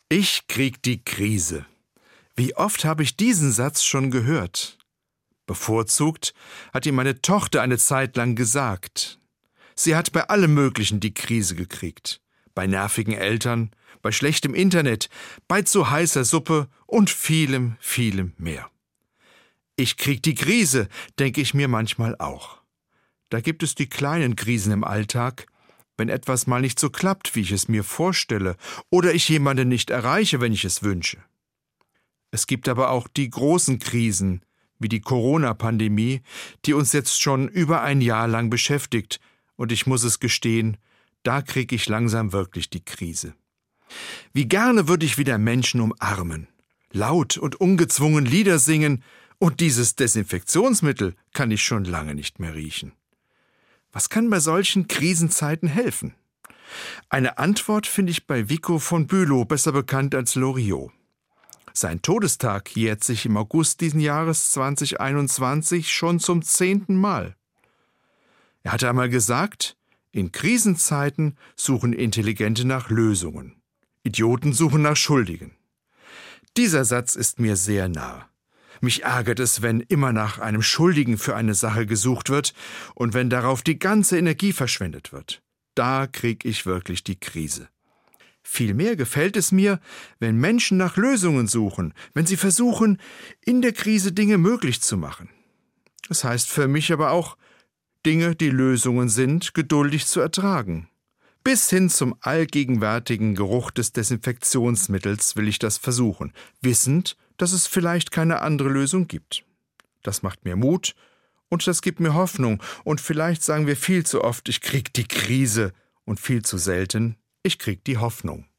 Ich krieg die Krise. Wie oft habe ich diesen Satz schon gehört? Bevorzugt hat ihn meine Tochter eine Zeit lang gesagt. Sie hat bei allem Möglichen die Krise gekriegt. Bei nervigen Eltern, bei schlechtem Internet, bei zu heißer Suppe und vielem, vielem mehr. Ich krieg die Krise, denke ich mir manchmal auch. Da gibt es die kleinen Krisen im Alltag, wenn etwas mal nicht so klappt, wie ich es mir vorstelle, oder ich jemanden nicht erreiche, wenn ich es wünsche. Es gibt aber auch die großen Krisen, wie die Corona-Pandemie, die uns jetzt schon über ein Jahr lang beschäftigt, und ich muss es gestehen, da kriege ich langsam wirklich die Krise. Wie gerne würde ich wieder Menschen umarmen, laut und ungezwungen Lieder singen, und dieses Desinfektionsmittel kann ich schon lange nicht mehr riechen. Was kann bei solchen Krisenzeiten helfen? Eine Antwort finde ich bei Vico von Bülow, besser bekannt als Loriot. Sein Todestag jährt sich im August diesen Jahres 2021 schon zum 10. Mal. Er hatte einmal gesagt, in Krisenzeiten suchen Intelligente nach Lösungen. Idioten suchen nach Schuldigen. Dieser Satz ist mir sehr nah. Mich ärgert es, wenn immer nach einem Schuldigen für eine Sache gesucht wird und wenn darauf die ganze Energie verschwendet wird. Da krieg ich wirklich die Krise. Vielmehr gefällt es mir, wenn Menschen nach Lösungen suchen, wenn sie versuchen, in der Krise Dinge möglich zu machen. Das heißt für mich aber auch, Dinge, die Lösungen sind, geduldig zu ertragen. Bis hin zum allgegenwärtigen Geruch des Desinfektionsmittels will ich das versuchen, wissend, dass es vielleicht keine andere Lösung gibt. Das macht mir Mut und das gibt mir Hoffnung. Und vielleicht sagen wir viel zu oft, ich krieg die Krise und viel zu selten, ich krieg die Hoffnung.